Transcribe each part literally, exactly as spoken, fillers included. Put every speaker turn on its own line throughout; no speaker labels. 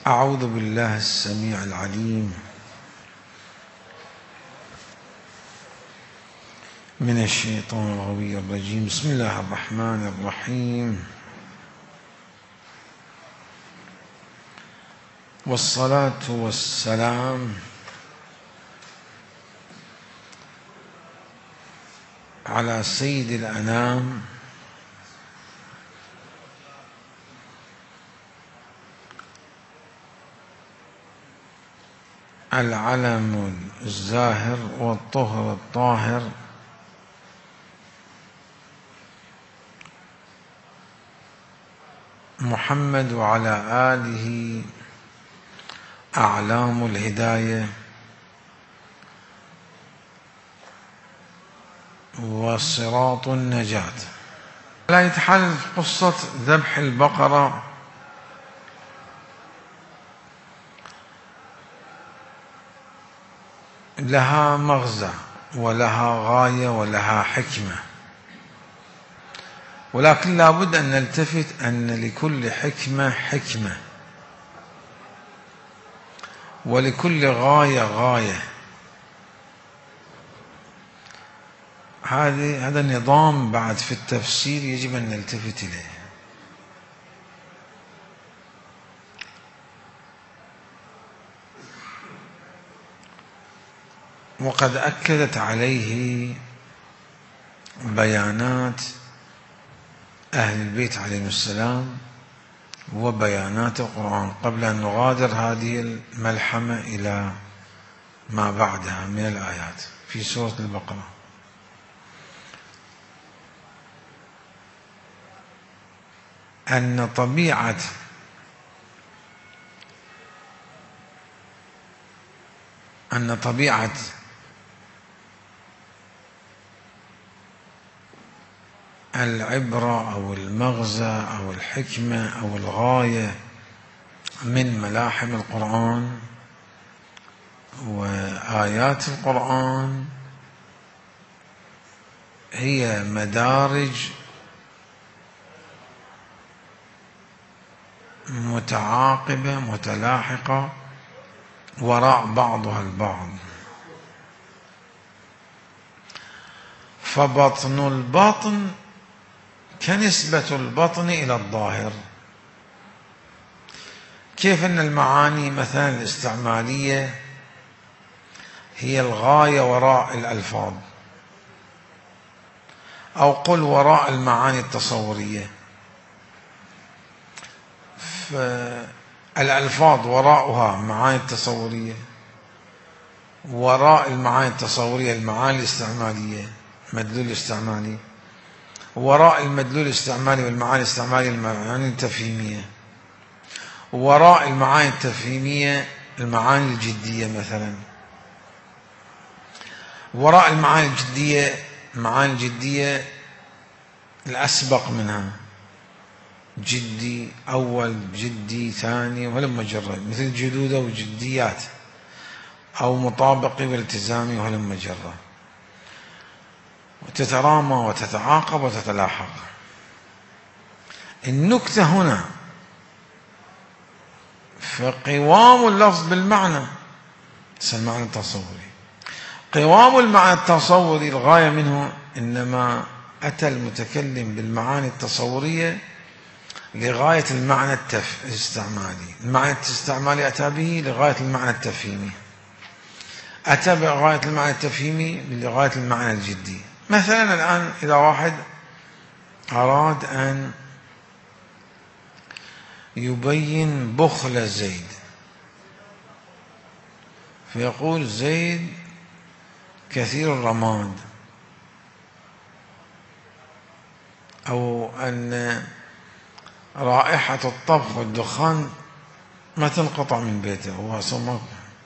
أعوذ بالله السميع العليم من الشيطان الغوي الرجيم. بسم الله الرحمن الرحيم، والصلاة والسلام على سيد الأنام العلم الزاهر والطهر الطاهر محمد وعلى آله أعلام الهداية وصراط النجاة. لا يتحل قصة ذبح البقرة لها مغزى ولها غاية ولها حكمة، ولكن لا بد أن نلتفت أن لكل حكمة حكمة ولكل غاية غاية. هذه هذا النظام بعد في التفسير يجب أن نلتفت إليه. وقد أكدت عليه بيانات أهل البيت عليهم السلام وبيانات القرآن قبل أن نغادر هذه الملحمة إلى ما بعدها من الآيات في سورة البقرة. أن طبيعة أن طبيعة العبرة أو المغزى أو الحكمة أو الغاية من ملاحم القرآن وآيات القرآن هي مدارج متعاقبة متلاحقة وراء بعضها البعض. فبطن البطن كنسبة البطن إلى الظاهر. كيف أن المعاني مثلا الاستعمالية هي الغاية وراء الألفاظ، أو قل وراء المعاني التصورية، فالألفاظ وراءها معاني التصورية، وراء المعاني التصورية المعاني الاستعمالية مدلول استعمالي، وراء المدلول الاستعمالي والمعاني الاستعمالية المعاني التفهيمية، وراء المعاني التفهيمية المعاني الجدية مثلا، وراء المعاني الجدية المعاني الجدية الأسبق منها جدي أول جدي ثاني وهلم جرة، مثل جدودة وجديات، أو مطابقي والتزامي وهلم جرة، وتترامى وتتعاقب وتتلاحق. النكتة هنا فقوام اللفظ بالمعنى المعنى التصوري. قوام المعنى التصوري الغاية منه إنما أتى المتكلم بالمعاني التصورية لغاية المعنى الاستعمالي. المعنى الاستعمالي أتى به لغاية المعنى التفهيمي، أتى بغاية المعنى التفهيمي لغاية المعنى الجدي. مثلا الآن إذا واحد أراد أن يبين بخل زيد فيقول زيد كثير الرماد، أو أن رائحة الطبخ والدخان ما تنقطع من بيته هو صمت.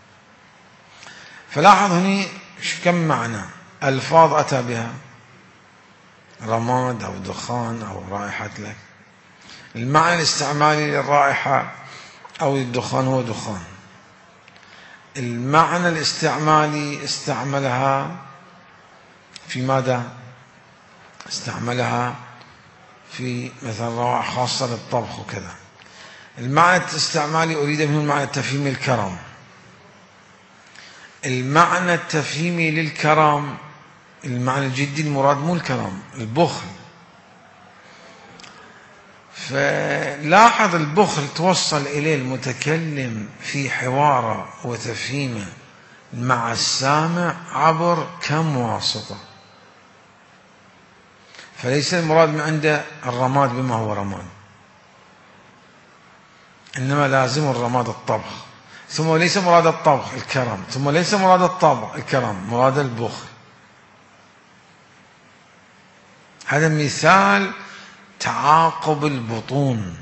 فلاحظ هنا كم معنى ألفاظ أتى بها، رماد أو دخان أو رائحة لك. المعنى الاستعمالي للرائحة أو الدخان هو دخان. المعنى الاستعمالي استعملها في ماذا؟ استعملها في مثلا روائح خاصة للطبخ وكذا. المعنى الاستعمالي أريد منه المعنى التفهيمي الكرم. المعنى التفهيمي للكرم، المعنى الجدي المراد مو الكرم، البخل. فلاحظ البخل توصل إليه المتكلم في حواره وتفهيمه مع السامع عبر كم واسطة. فليس المراد من عنده الرماد بما هو رماد، إنما لازم الرماد الطبخ، ثم ليس مراد الطبخ الكرم، ثم ليس مراد الطبخ الكرم، مراد البخل. هذا مثال تعاقب البطون.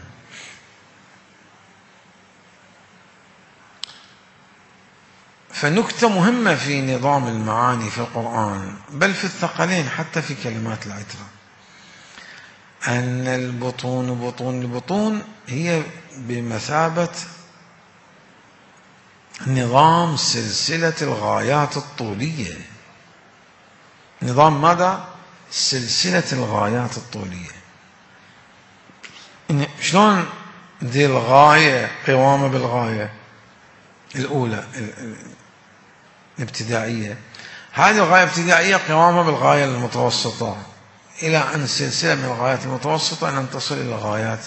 فنكتة مهمة في نظام المعاني في القرآن، بل في الثقلين حتى في كلمات العترة، أن البطون بطون البطون هي بمثابة نظام سلسلة الغايات الطولية. نظام ماذا؟ سلسلة الغايات الطولية. شلون ذي الغاية قوامة بالغاية الأولى الابتدائية، هذه الغاية الابتدائية قوامة بالغاية المتوسطة، إلى أن سلسلة من الغايات المتوسطة أن تصل إلى الغايات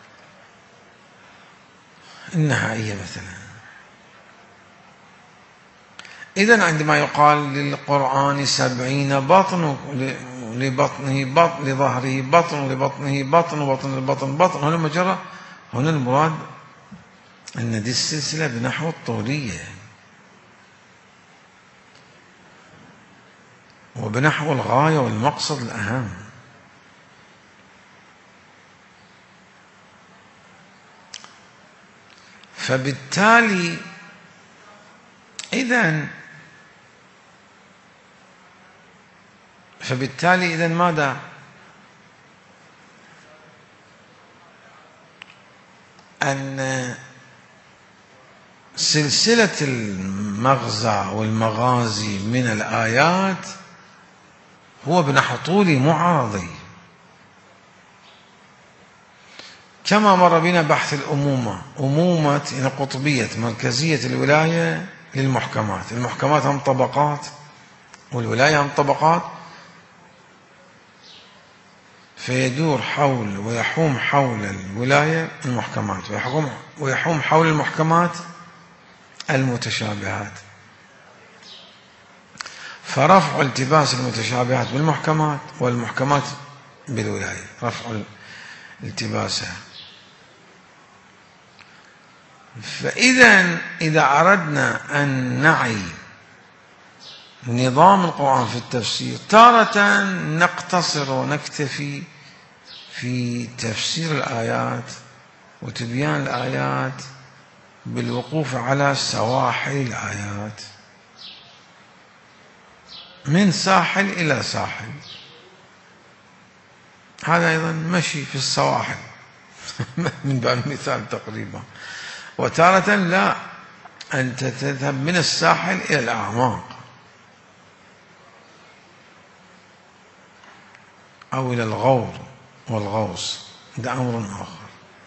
النهائية مثلا. إذن عندما يقال للقرآن سبعين بطن، لبطنه بطن، لظهره بطن، لبطنه بطن، وبطن البطن بطن، هنا مجرد، هنا المراد أن دي السلسلة بنحو الطولية وبنحو الغاية والمقصد الأهم. فبالتالي إذن فبالتالي إذن ماذا؟ أن سلسلة المغزى والمغازي من الآيات هو بنحو طولي مو عرضي، كما مر بنا بحث الأمومة، أمومة يعني قطبية مركزية الولاية للمحكمات. المحكمات هم طبقات والولاية هم طبقات، فيدور حول ويحوم حول الولاية المحكمات، ويحوم ويحوم حول المحكمات المتشابهات. فرفع التباس المتشابهات بالمحكمات والمحكمات بالولاية، رفع التباسها. فإذا إذا أردنا أن نعي نظام القرآن في التفسير، تارة نقتصر ونكتفي في تفسير الآيات وتبيان الآيات بالوقوف على سواحل الآيات، من ساحل إلى ساحل، هذا أيضا مشي في السواحل من باب المثال تقريبا. وتارة لا، أنت تذهب من الساحل إلى الأعماق أو إلى الغور والغوص، ده أمر آخر.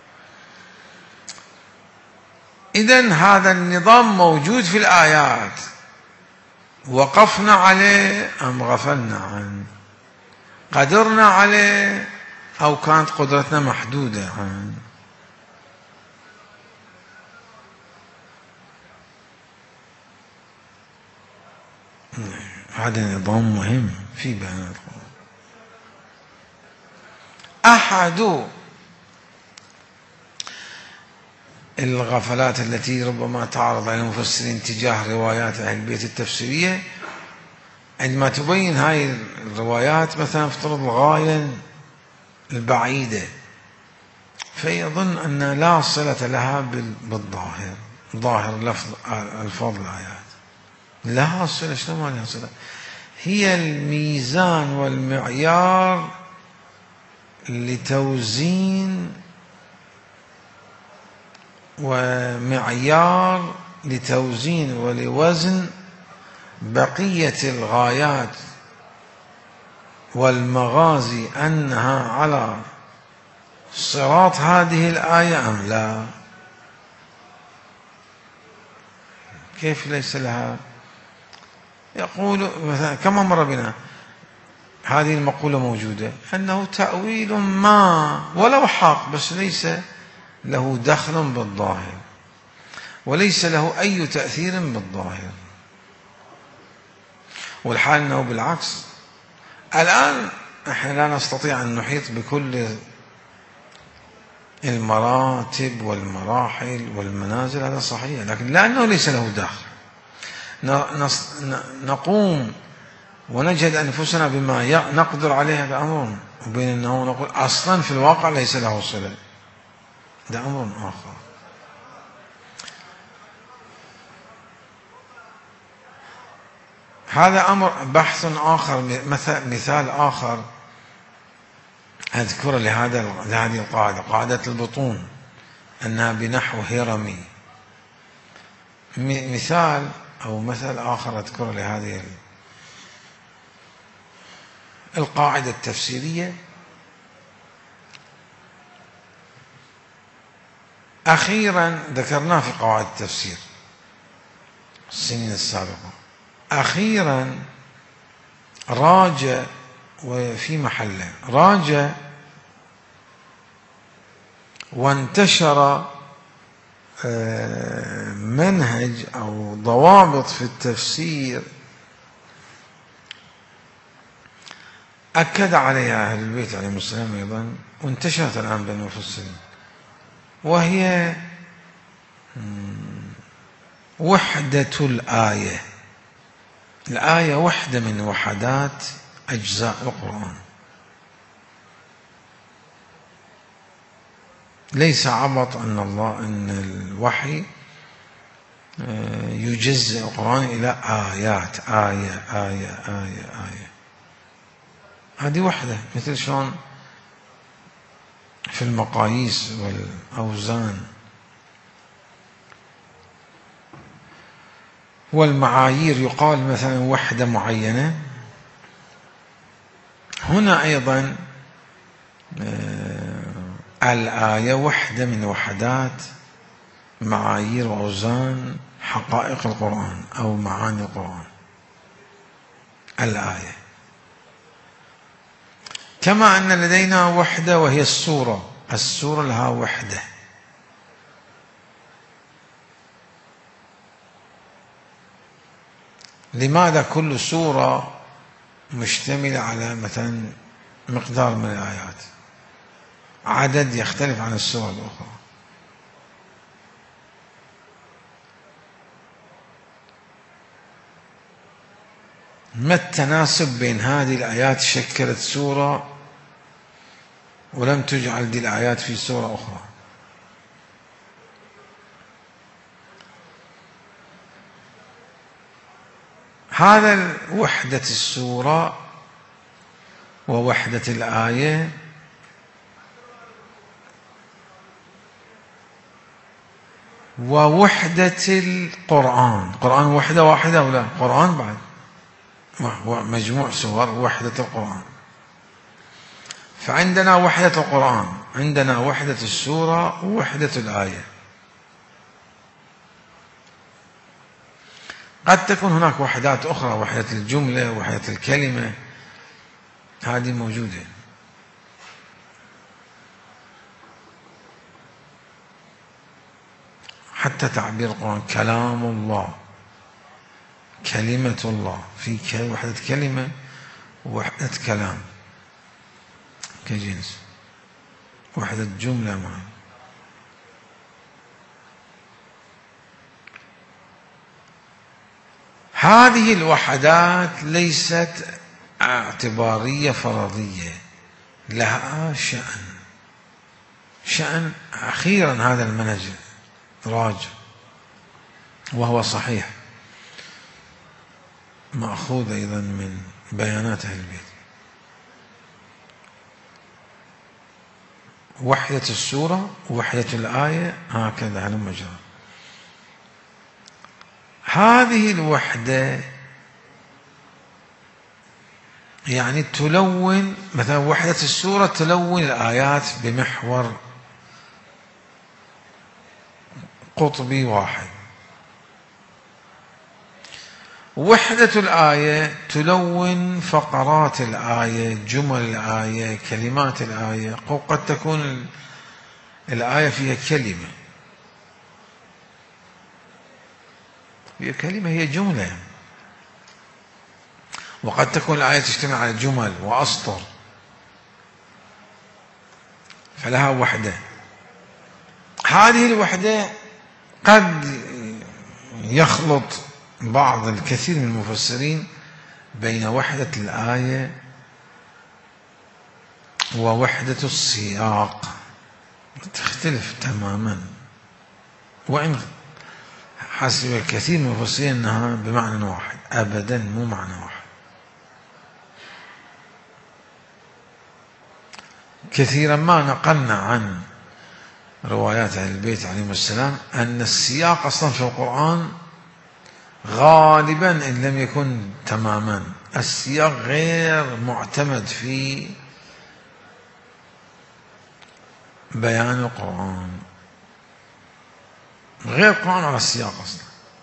إذن هذا النظام موجود في الآيات، وقفنا عليه أم غفلنا عنه، قدرنا عليه أو كانت قدرتنا محدودة عنه. هذا نظام مهم في بيان القرآن. أحد الغفلات التي ربما تعرض على المفسرين تجاه روايات أهل البيت التفسيرية، عندما تبين هاي الروايات مثلا افترض الغاية البعيدة، فيظن أن لا صلة لها بالظاهر، ظاهر لفظ الفاظ الآيات لها صلة. شلون ما لها صلة؟ هي الميزان والمعيار لتوزين ومعيار لتوزين ولوزن بقية الغايات والمغازي، أنها على صراط هذه الآية أم لا. كيف ليس لها؟ يقول مثلا كما مر بنا هذه المقولة موجودة، أنه تأويل ما ولو حق، بس ليس له دخل بالظاهر وليس له أي تأثير بالظاهر. والحال أنه بالعكس. الآن نحن لا نستطيع أن نحيط بكل المراتب والمراحل والمنازل، هذا صحيح، لكن لأنه ليس له دخل نقوم ونجد أنفسنا بما نقدر عليه، هذا أمر، وبين أنه نقول أصلا في الواقع ليس له صلة، ده أمر آخر. هذا أمر بحث آخر. مثال آخر أذكر لهذا لهذه القاعدة، قاعدة البطون، أنها بنحو هرمي. مثال أو مثل آخر أذكر لهذه القاعدة التفسيرية. أخيرا ذكرناه في قواعد التفسير السنين السابقة، أخيرا راج وفي محله راج وانتشر منهج أو ضوابط في التفسير أكد عليها أهل البيت عليهم السلام أيضا، وانتشرت الآن بين المفسرين، وهي وحدة الآية. الآية وحدة من وحدات أجزاء القرآن، ليس عبط أن الله أن الوحي يجزء القرآن إلى آيات، آية آية آية آية، هذه وحدة. مثل شلون في المقاييس والأوزان والمعايير يقال مثلا وحدة معينة، هنا أيضا الآية وحدة من وحدات معايير وأوزان حقائق القرآن أو معاني القرآن، الآية. كما أن لدينا وحدة وهي السورة، السورة لها وحدة. لماذا كل سورة مشتملة على مثلا مقدار من الآيات، عدد يختلف عن السور الأخرى؟ ما التناسب بين هذه الآيات شكلت سورة ولم تجعل دي الآيات في سورة أخرى؟ هذا وحدة السورة ووحدة الآية ووحدة القرآن. القرآن وحدة واحدة ولا قرآن بعد مجموع سور وحدة القرآن. فعندنا وحدة القرآن، عندنا وحدة السورة ووحدة الآية. قد تكون هناك وحدات أخرى، وحدة الجملة، وحدة الكلمة، هذه موجودة. حتى تعبير القرآن كلام الله، كلمة الله، في وحدة كلمة ووحدة كلام كجنس، وحدة جملة معا. هذه الوحدات ليست اعتبارية فرضية، لها شأن. شأن أخيرا هذا المنهج راجع وهو صحيح، مأخوذ أيضا من بيانات أهل البيت. وحدة السورة ووحدة الآية هكذا على مجرى. هذه الوحدة يعني تلون، مثلا وحدة السورة تلون الآيات بمحور قطبي واحد، وحدة الآية تلون فقرات الآية، جمل الآية، كلمات الآية. قد تكون الآية فيها كلمة، هي كلمة هي جملة، وقد تكون الآية تجتمع على جمل وأسطر، فلها وحدة. هذه الوحدة قد يخلط بعض الكثير من المفسرين بين وحدة الآية ووحدة السياق، تختلف تماما، وإن حسب الكثير من المفسرين أنها بمعنى واحد، أبدا مو معنى واحد. كثيرا ما نقلنا عن روايات أهل البيت عليهم السلام أن السياق أصلا في القرآن غالبا إن لم يكن تماما، السياق غير معتمد في بيان القرآن، غير قائم على السياق أصلا،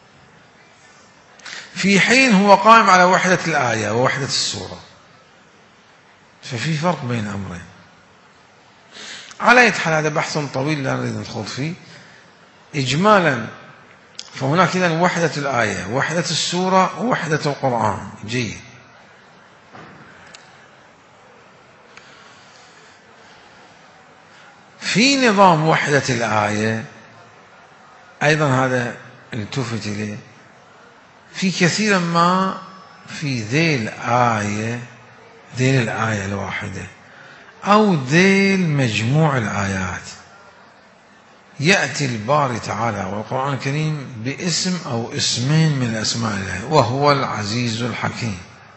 في حين هو قائم على وحدة الآية ووحدة السورة، ففي فرق بين الأمرين. على أي حال هذا بحث طويل لا نريد ندخل فيه. إجمالا فهناك إذن وحدة الآية، وحدة السورة، ووحدة القرآن. جيد. في نظام وحدة الآية أيضا هذا التفت إليه، في كثيرا ما في ذيل آية، ذيل الآية الواحدة أو ذيل مجموع الآيات، يأتي الباري تعالى والقرآن الكريم باسم أو اسمين من أسماء الله، وهو العزيز الحكيم،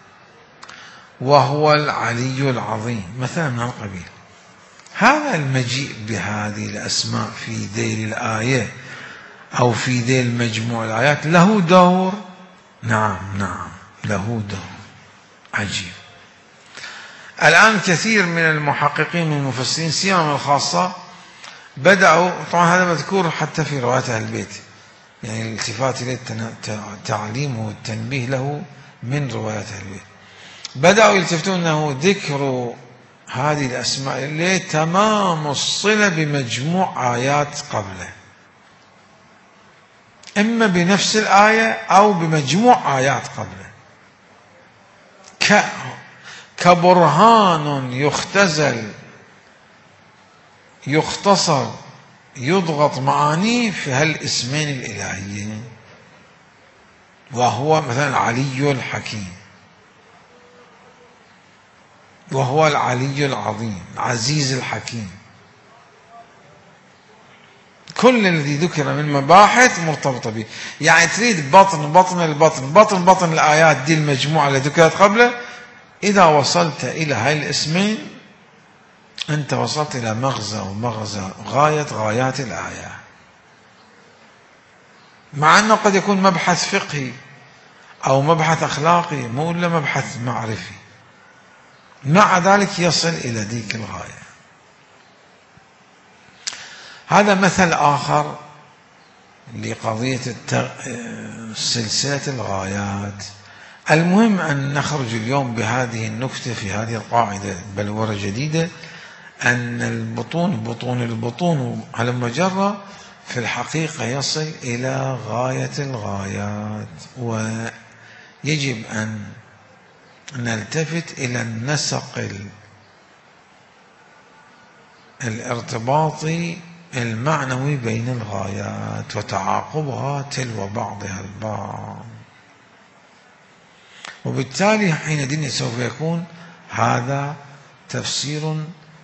وهو العلي العظيم، مثلا من القبيل. هذا المجيء بهذه الأسماء في ذيل الآية أو في ذيل مجموع الآيات له دور. نعم نعم له دور عجيب. الآن كثير من المحققين من المفسرين سيما الخاصة بدأوا، طبعا هذا مذكور حتى في روايات أهل البيت، يعني الالتفات إليه التعليم والتنبيه له من روايات أهل البيت، بدأوا يلتفتون أنه ذكر هذه الأسماء اللي تمام الصلة بمجموع آيات قبله، إما بنفس الآية أو بمجموع آيات قبله، كبرهان يختزل يختصر يضغط معانيه في هالاسمين الإلهيين، وهو مثلا علي الحكيم، وهو العلي العظيم، عزيز الحكيم. كل الذي ذكر من مباحث مرتبطة به، يعني تريد بطن بطن البطن بطن بطن الآيات دي المجموعة التي ذكرت قبله، إذا وصلت إلى هاي الاسمين أنت وصلت إلى مغزى ومغزى غاية غايات الآية، مع أنه قد يكون مبحث فقهي أو مبحث أخلاقي مو إلا مبحث معرفي، مع ذلك يصل إلى ذيك الغاية. هذا مثل آخر لقضية التغ... سلسلة الغايات. المهم أن نخرج اليوم بهذه النكتة في هذه القاعدة بلورة جديدة، أن البطون بطون البطون هلما جرى في الحقيقة يصل إلى غاية الغايات، ويجب أن نلتفت إلى النسق الارتباطي المعنوي بين الغايات وتعاقبها تلو بعضها البعض، وبالتالي حينئذ سوف يكون هذا تفسير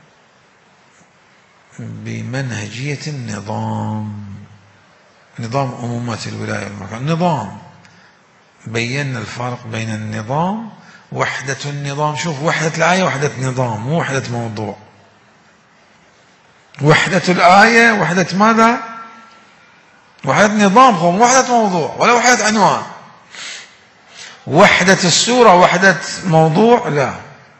بمنهجية النظام، نظام عمومة الولاية والمكان، نظام. بينا الفرق بين النظام، وحدة النظام. شوف، وحدة الآية وحدة نظام، مو وحدة موضوع. وحدة الآية وحدة ماذا؟ وحدة نظام، هو مو وحدة موضوع ولا وحدة عنوان. وحدة السورة وحدة موضوع؟ لا،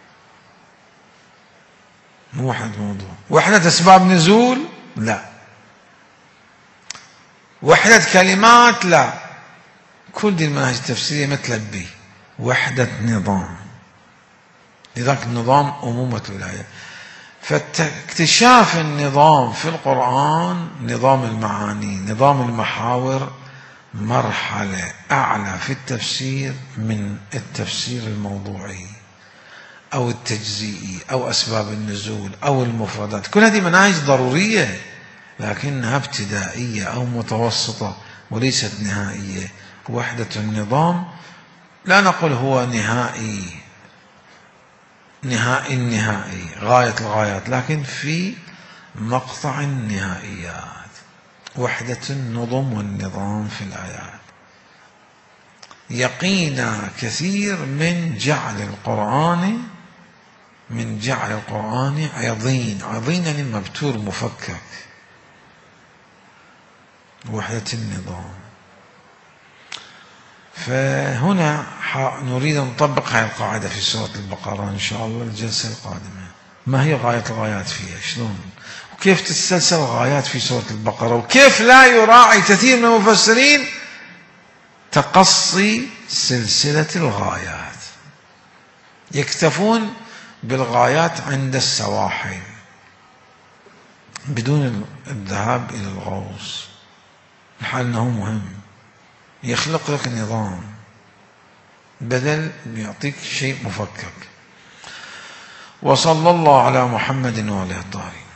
مو وحدة موضوع. وحدة أسباب نزول؟ لا. وحدة كلمات؟ لا. كل دي المناهج التفسيرية متلبي وحدة نظام، لذلك النظام أمومة الآية. فاكتشاف النظام في القرآن، نظام المعاني، نظام المحاور، مرحلة أعلى في التفسير من التفسير الموضوعي أو التجزئي أو أسباب النزول أو المفردات. كل هذه مناهج ضرورية لكنها ابتدائية أو متوسطة وليست نهائية. وحدة النظام لا نقول هو نهائي نهائي النهائي غاية الغايات، لكن في مقطع النهائيات. وحدة النظم والنظام في الآيات. يقينا كثير من جعل القرآن من جعل القرآن عظيم، عظيم يعني مبتور مفكك. وحدة النظام. فهنا نريد أن نطبق هذه القاعدة في سورة البقرة إن شاء الله الجلسة القادمة. ما هي غاية الغايات فيها؟ شلون؟ وكيف تتسلسل الغايات في سورة البقرة؟ وكيف لا يراعي كثير من المفسرين تقصي سلسلة الغايات، يكتفون بالغايات عند السواحل بدون الذهاب إلى الغوص. الحال أنه مهم، يخلق لك نظام بدل يعطيك شيء مفكك. وصلى الله على محمد وآله الطاهرين.